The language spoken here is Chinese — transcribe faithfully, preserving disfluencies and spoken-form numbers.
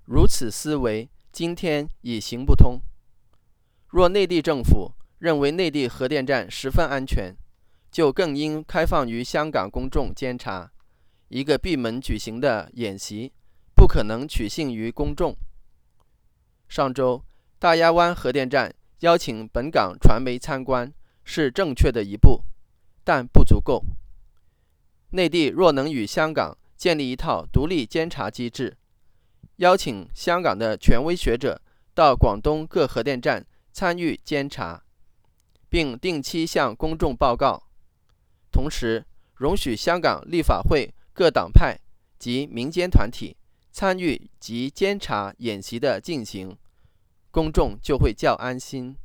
如此思维，今天已行不通。若内地政府认为内地核电站十分安全，就更应开放于香港公众监察。一个闭门举行的演习，不可能取信于公众。上周，大亚湾核电站邀请本港传媒参观，是正确的一步，但不足够。内地若能与香港建立一套独立监察机制，邀请香港的权威学者到广东各核电站参与监察，并定期向公众报告，同时容许香港立法会各党派及民间团体参与及监察演习的进行，公众就会较安心。